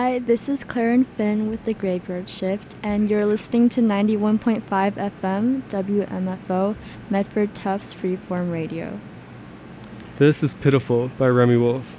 Hi, this is Claire and Finn with the Graveyard Shift, and you're listening to 91.5 FM WMFO, Medford Tufts Freeform Radio. This is Pitiful by Remy Wolf.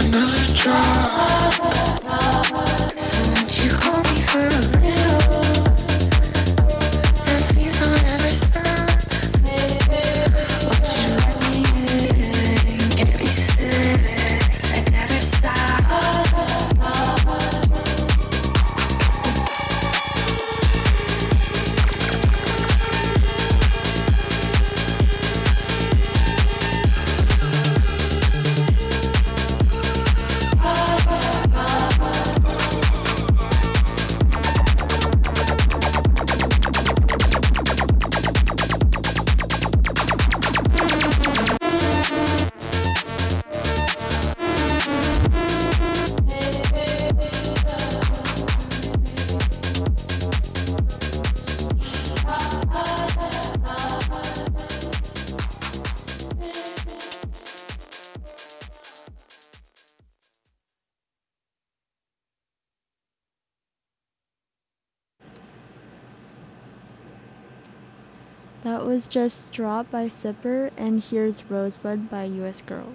That was just Drop by Sipper, and here's Rosebud by US Girl.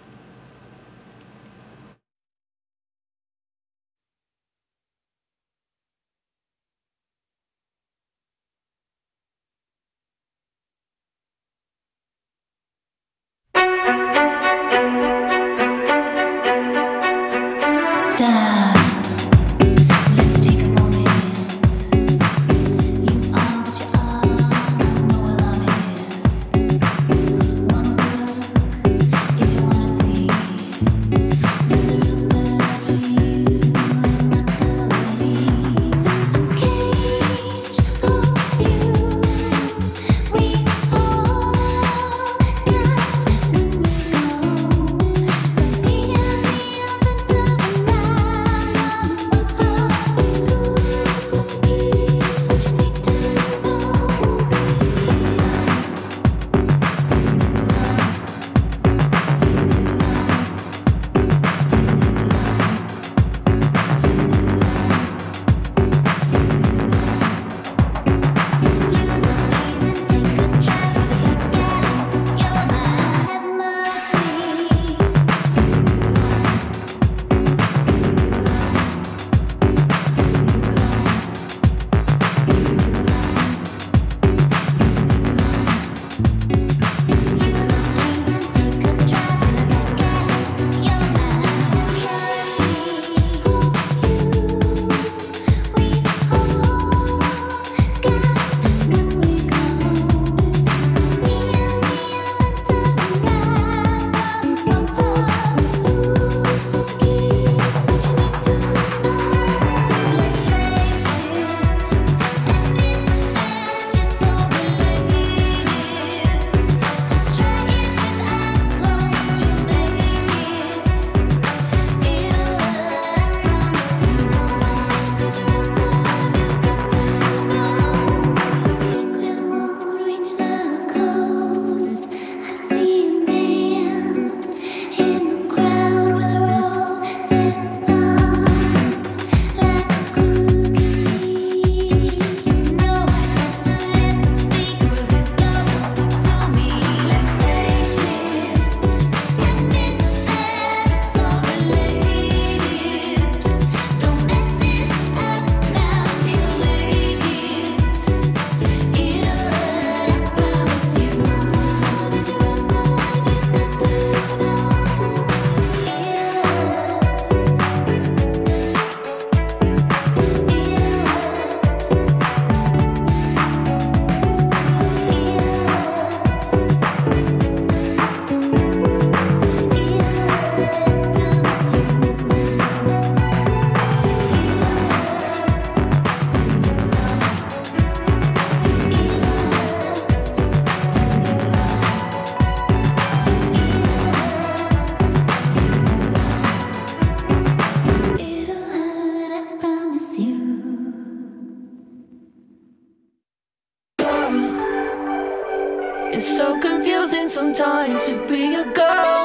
sometimes to be a girl,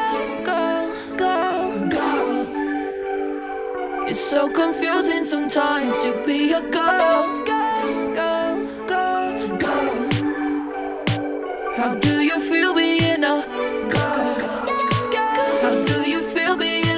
girl, girl, girl. It's so confusing sometimes to be a girl, girl, girl, girl, girl. How do you feel being a girl? How do you feel being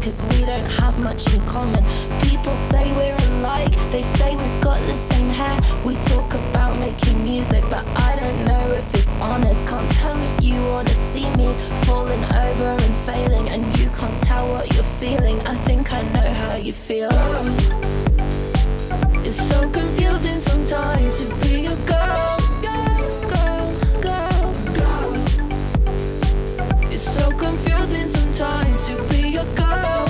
cause we don't have much in common. People say we're alike, they say we've got the same hair. We talk about making music, but I don't know if it's honest. Can't tell if you wanna see me falling over and failing, and you can't tell what you're feeling. I think I know how you feel. It's so confusing sometimes to be a girl. It's so confusing sometimes to be a girl.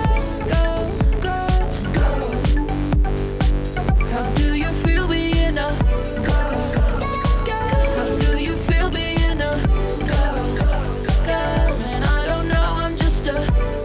How do you feel being a girl? How do you feel being a girl? And I don't know, I'm just a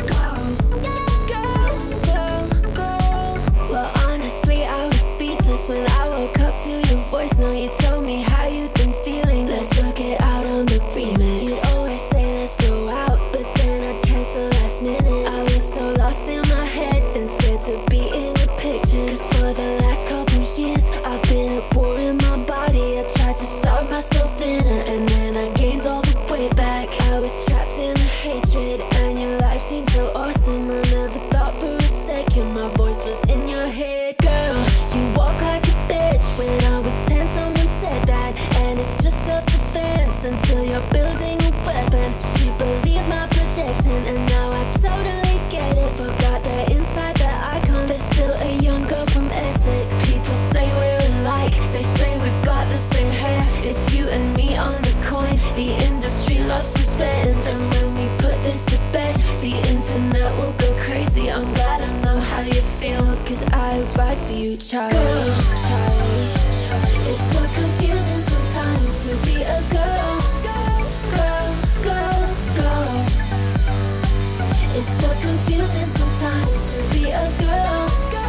girl. Well, honestly, I was speechless when I woke up to your voice. Now you told me how you'd been feeling. Let's work it out on the remix. You'd always say let's go out, but then I'd cancel last minute. I was so lost in my head and scared to be in the pictures. 'Cause for the last couple years I've been at war in my body. I tried to starve myself thinner, and then I gained all the way back. I was trapped in the hatred, and your life seemed so awesome. I never thought for a second my voice was in your head. Girl, you walk like a bitch. When I was 10, someone said that, and it's just self-defense until you're building a weapon. She believed my protection, and now I totally get it. Forgot that inside the icon there's still a young girl from Essex. People say we're alike, they say we've got the same hair. It's you and me on the coin. The industry loves to spend, and when we put this to bed, the internet will go crazy. I'm glad I know how you feel, 'cause I ride for you, Charlie. Girl, Charlie. It's so confusing sometimes to be a girl. Girl. It's so confusing sometimes to be a girl.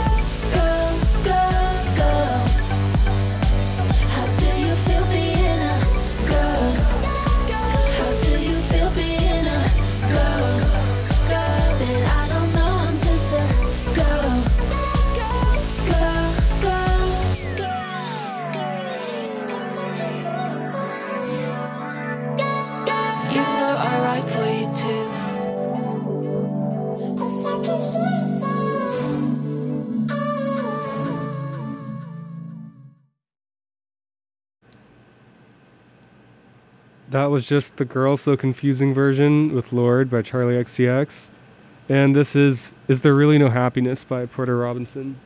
Girl. How do you feel being a girl? How do you feel being a girl? And I don't know, I'm just a girl. You know I write for you too. That was just the Girl So Confusing version with Lord by Charlie XCX. And this is There Really No Happiness by Porter Robinson.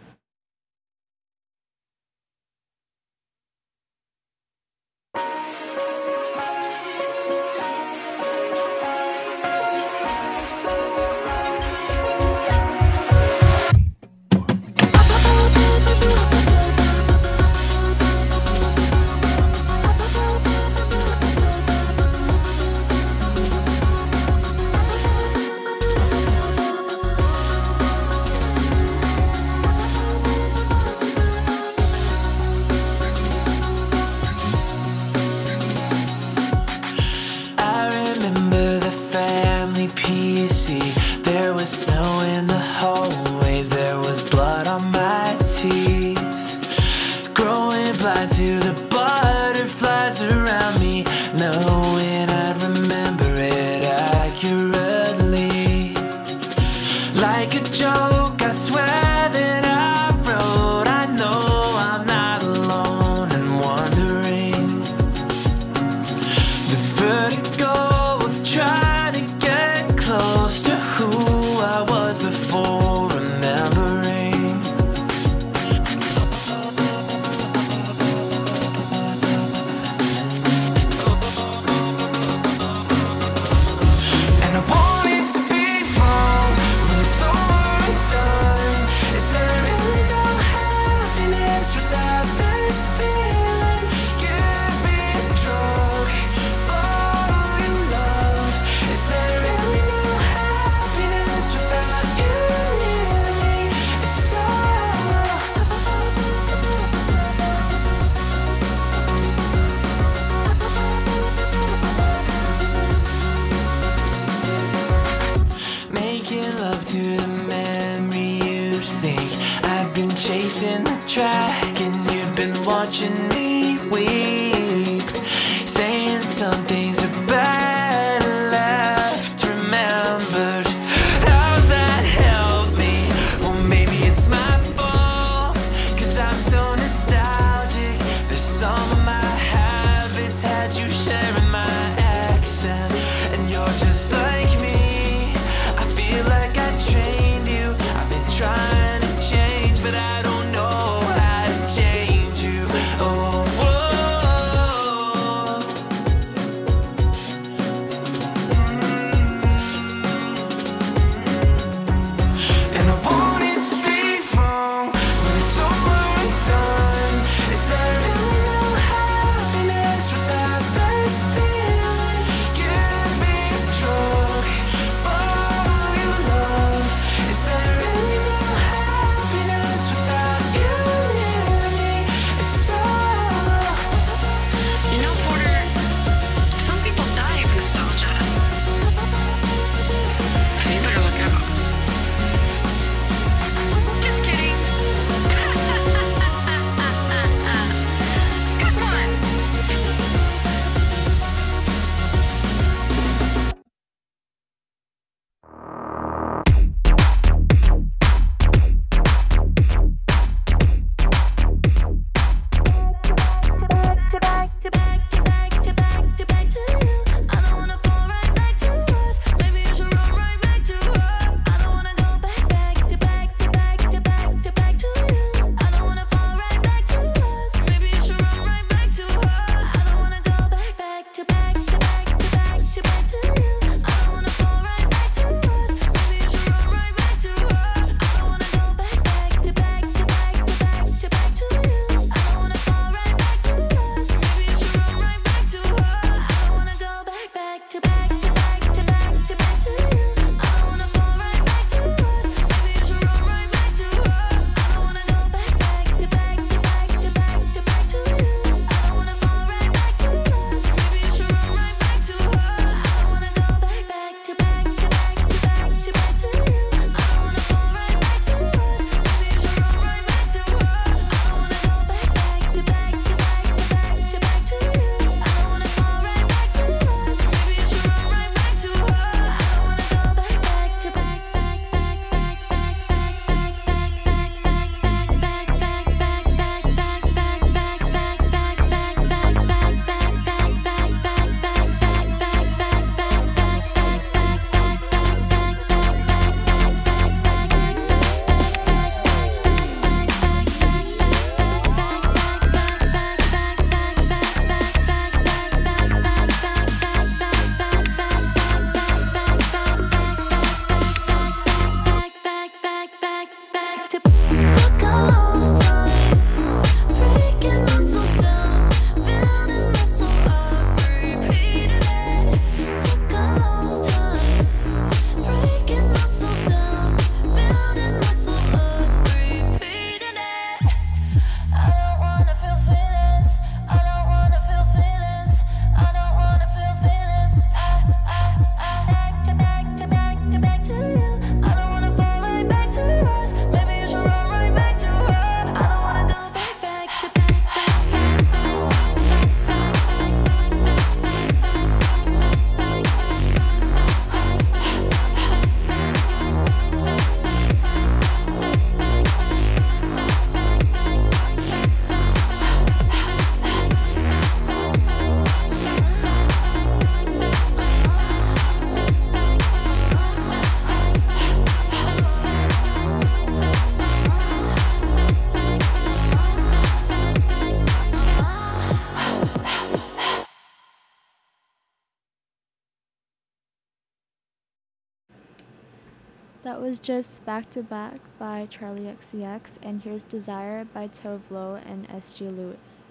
That was just Back to Back by Charlie XCX, and here's Desire by Tove Lo and S.G. Lewis.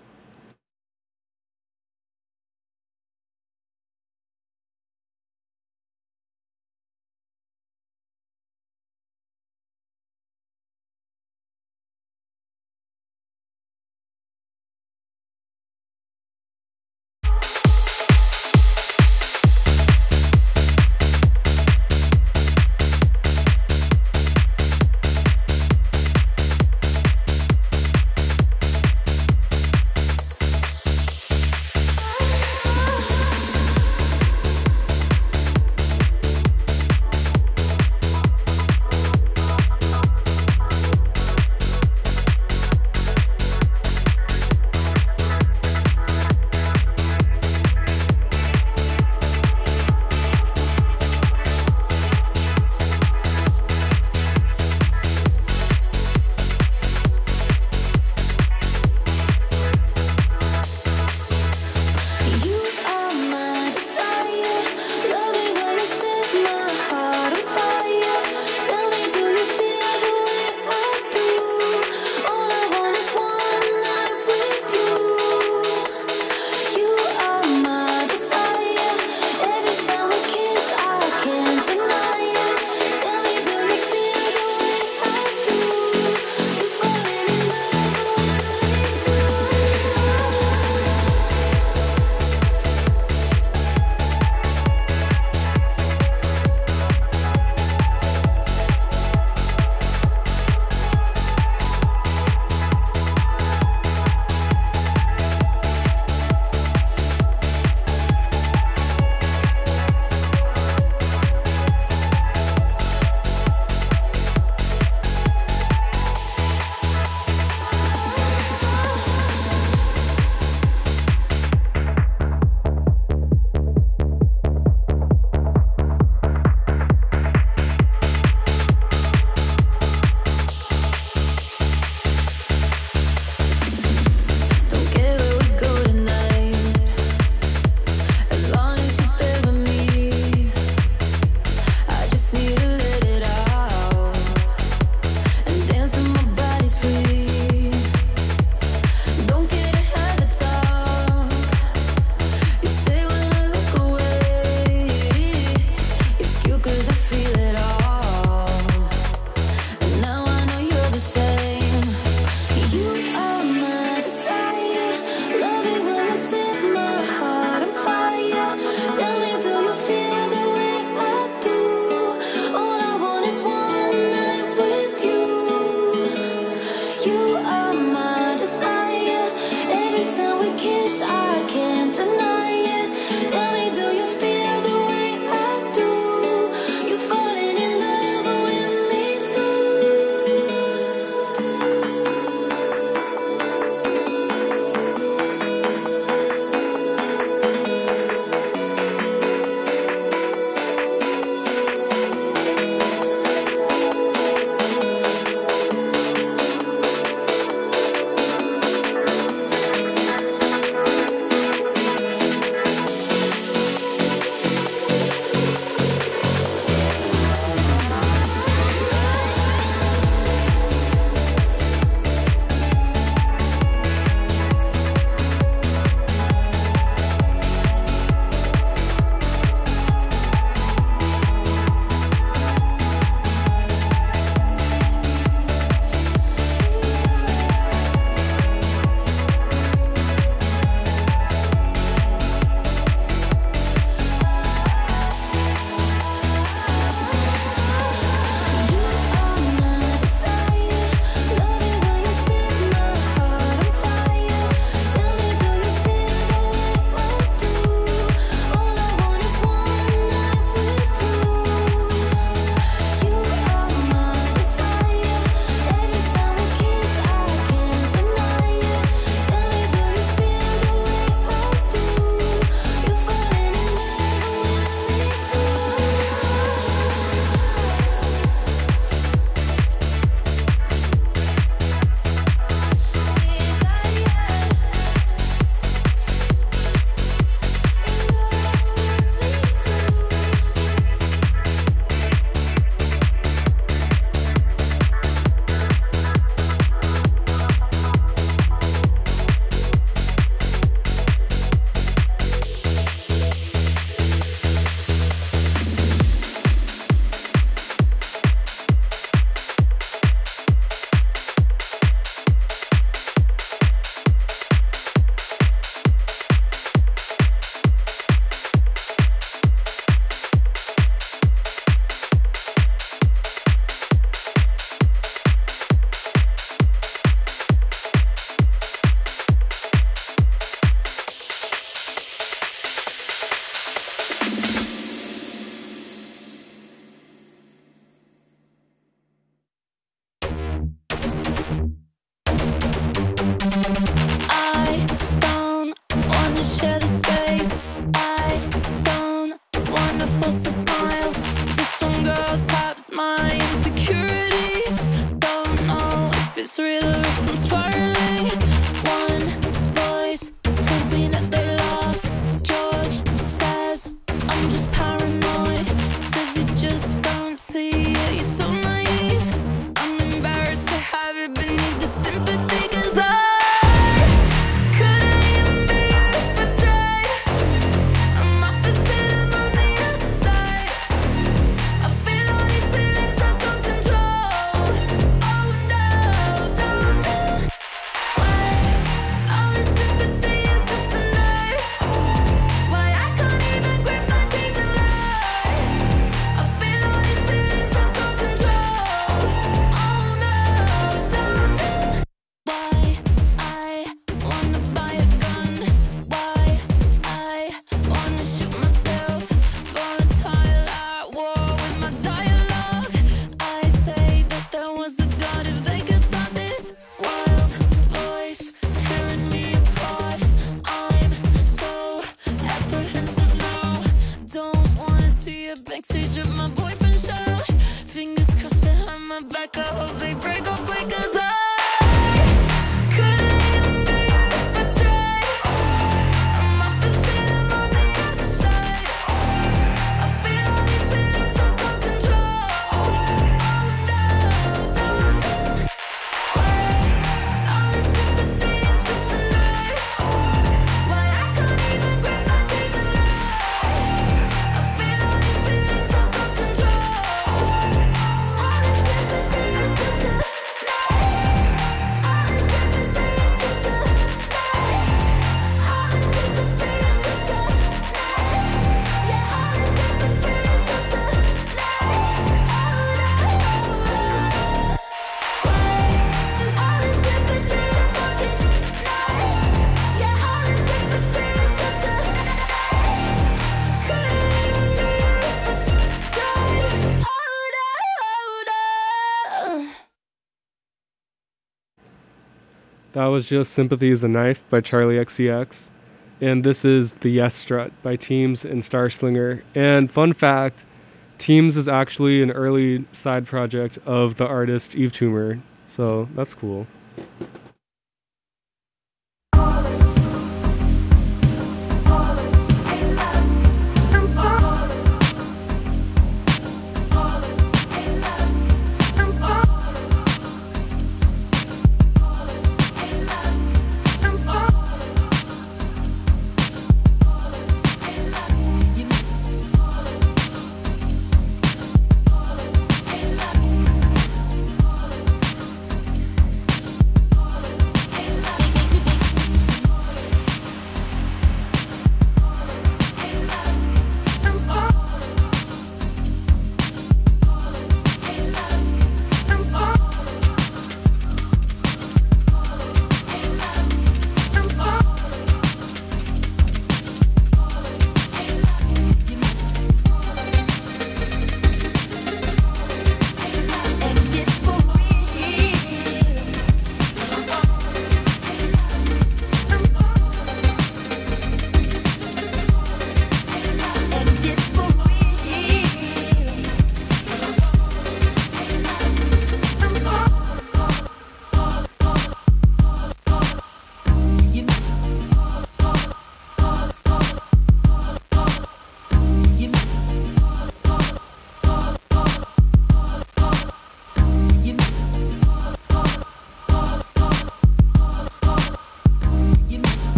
That was just Sympathy is a Knife by Charlie XCX. And this is The Yes Strut by Teams and Starslinger. And fun fact, Teams is actually an early side project of the artist Eve Toomer. So that's cool.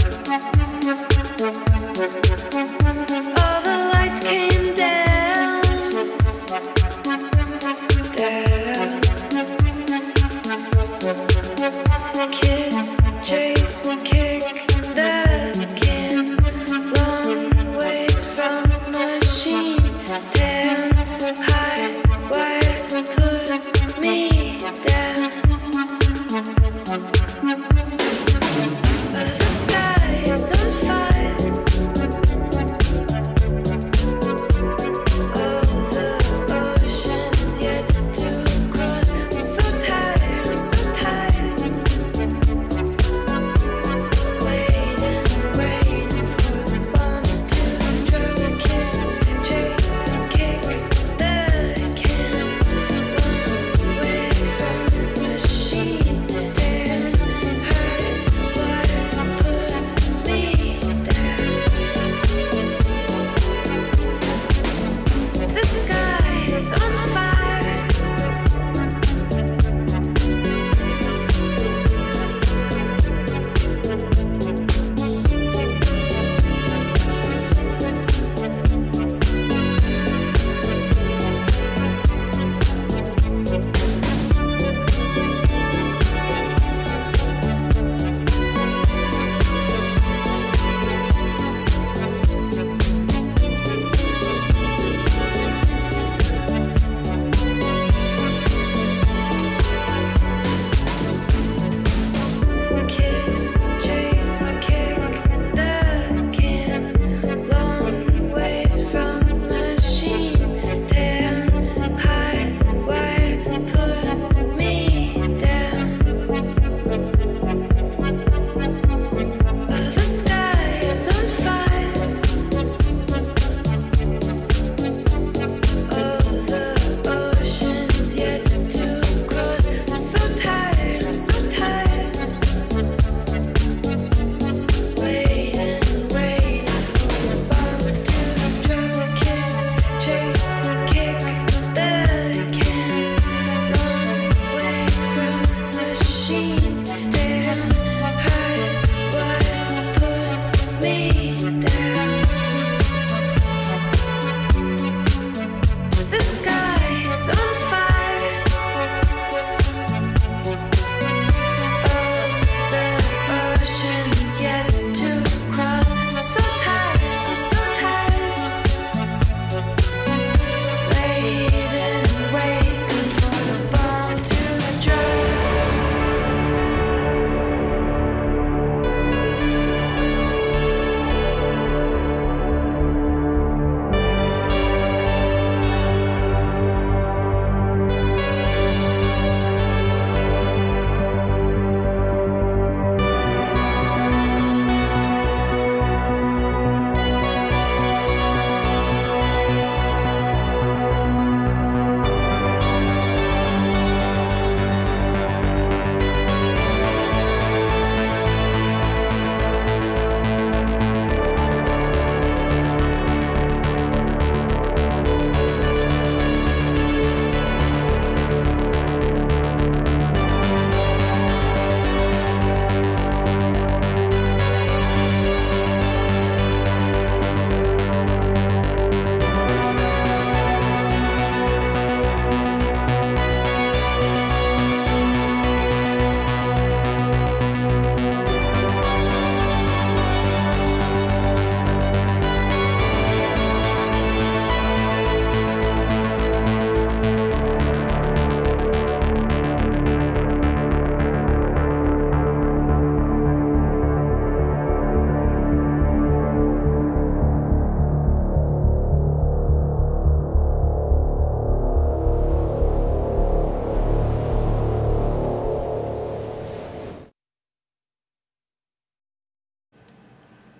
All the lights came down.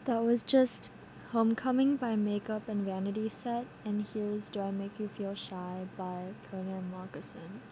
That was just Homecoming by Makeup and Vanity Set, and here's Do I Make You Feel Shy by Conan Moccasin.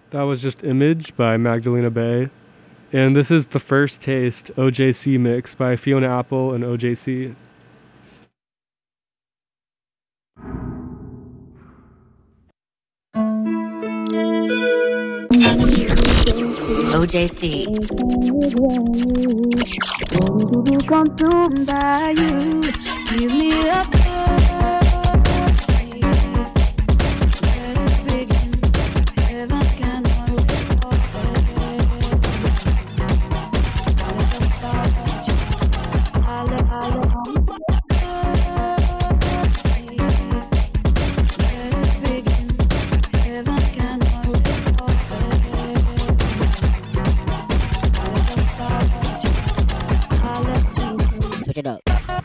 That was just Image by Magdalena Bay. And this is The First Taste OJC mix by Fiona Apple and OJC. OJC. Give me a Switch it up.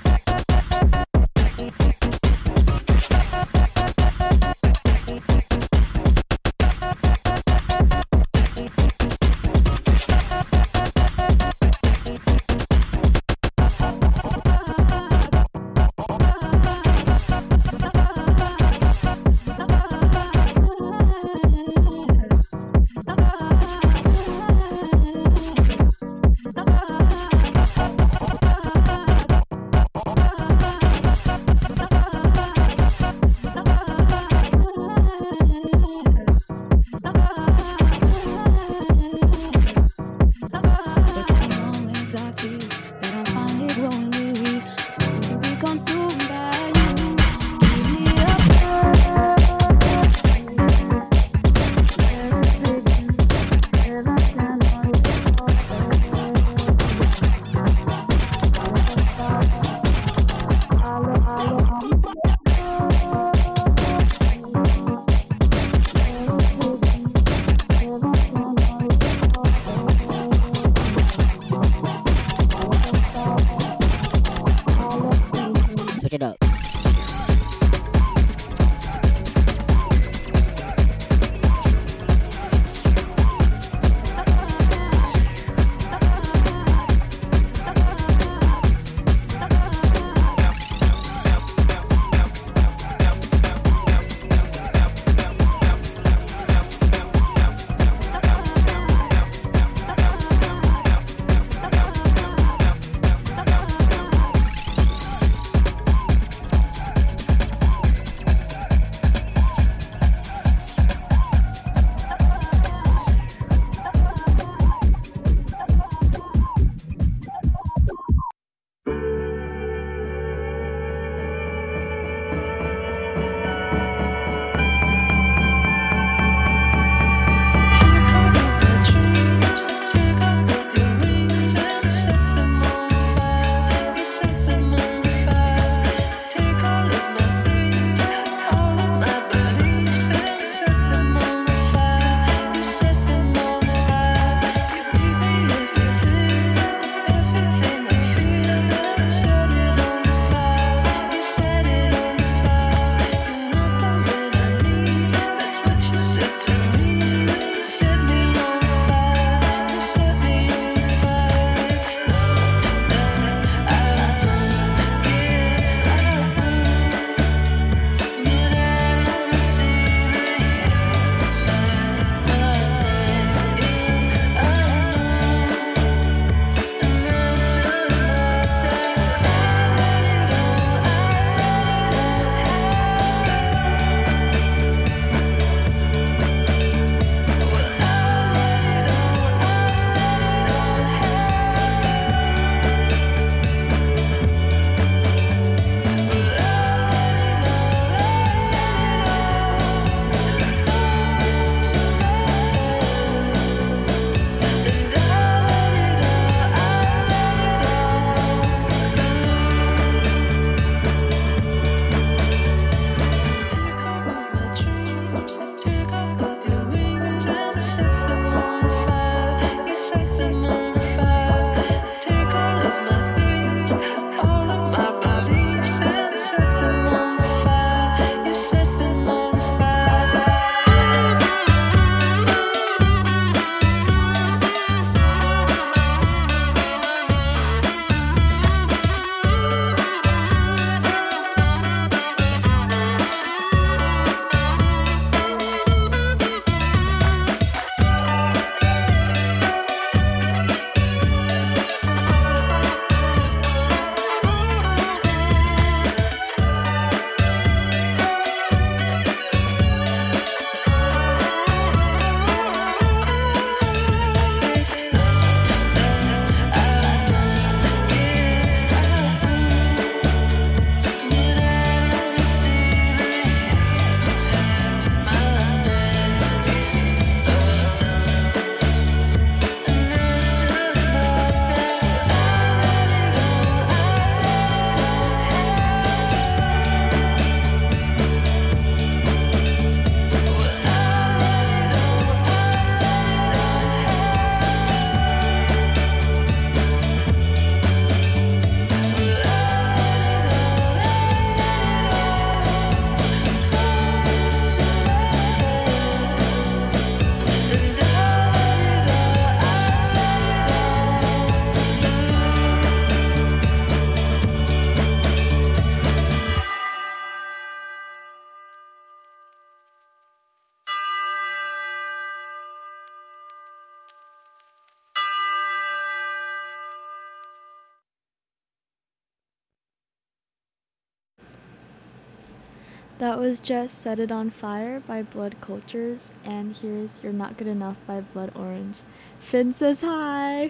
Switch it up. That was just Set It On Fire by Blood Cultures, and here's You're Not Good Enough by Blood Orange. Finn says hi!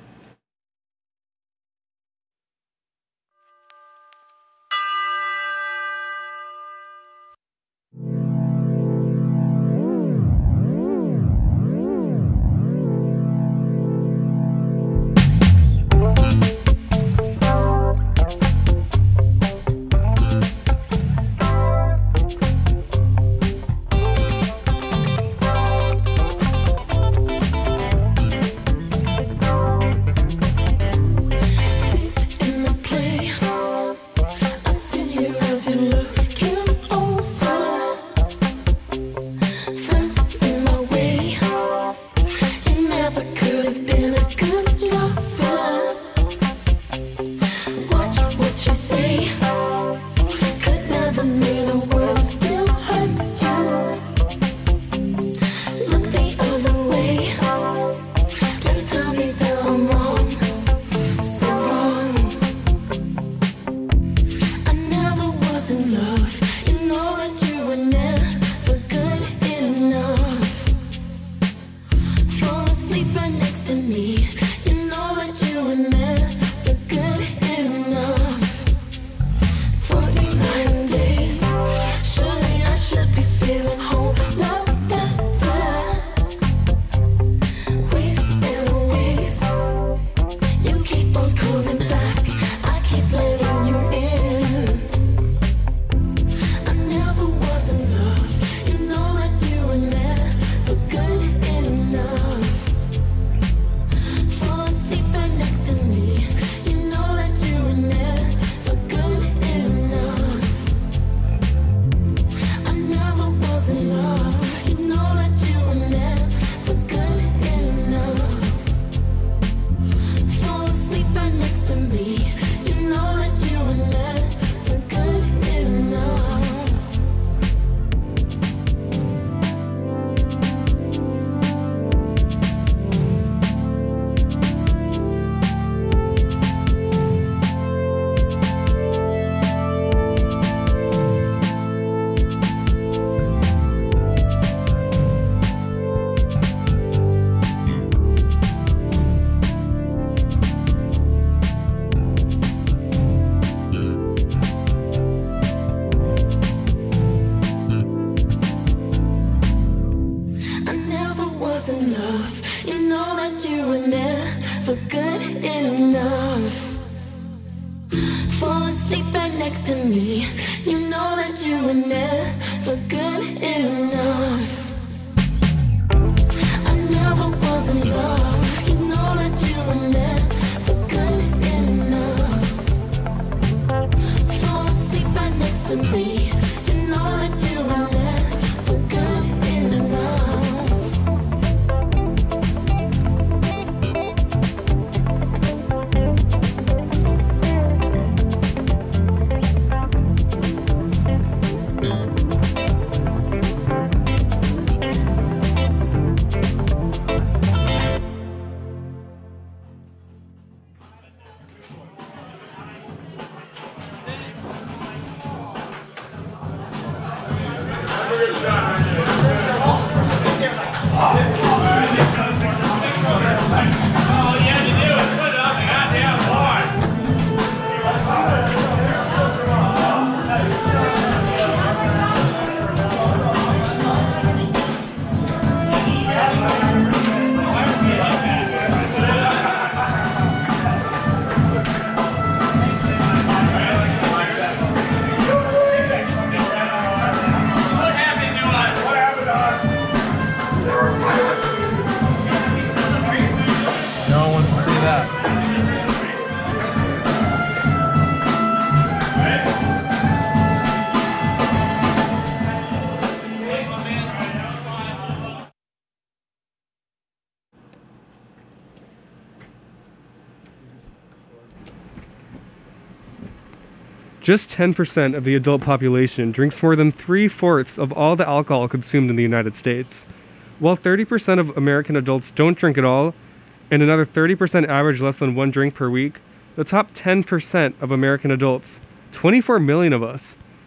Just 10% of the adult population drinks more than 3/4 of all the alcohol consumed in the United States. While 30% of American adults don't drink at all, and another 30% average less than one drink per week, the top 10% of American adults, 24 million of us,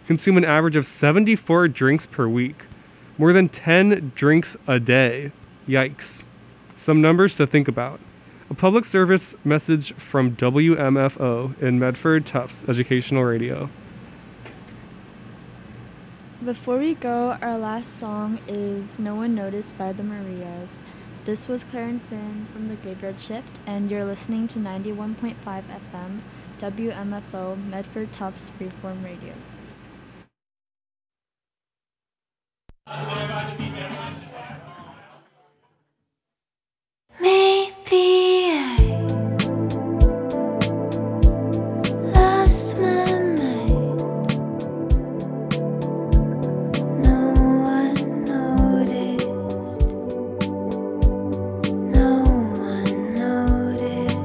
consume an average of 74 drinks per week, more than 10 drinks a day. Yikes. Some numbers to think about. A public service message from WMFO in Medford Tufts Educational Radio. Before we go, our last song is No One Noticed by the Marias. This was Claire and Finn from the Graveyard Shift, and you're listening to 91.5 FM, WMFO, Medford Tufts Freeform Radio. Maybe I lost my mind. No one noticed. No one noticed.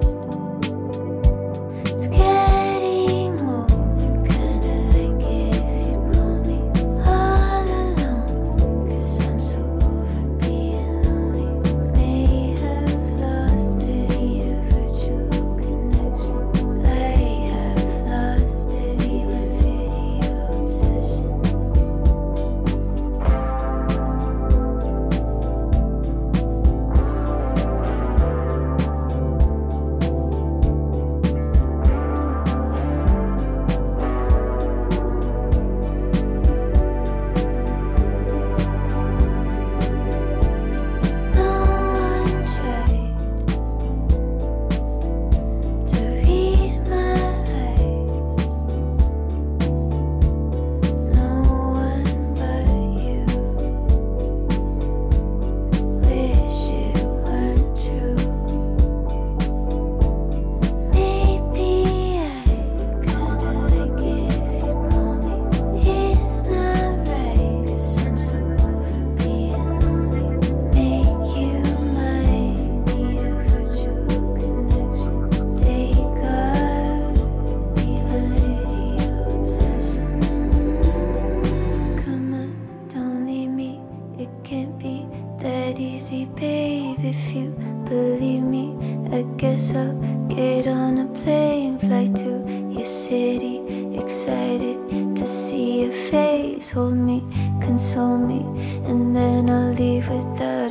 It's getting old, kinda like if you'd call me all alone. 'Cause I'm so over being lonely. May have lost it, a virtual connection. I have lost it, my video obsession. No one tried to read my eyes. No one but you. Wish it weren't true. Maybe I kinda like it if you call me. It's not right, 'cause I'm so over being lonely. Make you mine, need a virtual connection. Take off, be my video obsession. Come on, don't leave me. It can't be that easy, babe. If you believe me, I guess I'll get on a plane, fly to your city. Excited to see your face. Hold me, console me, and then I'll leave without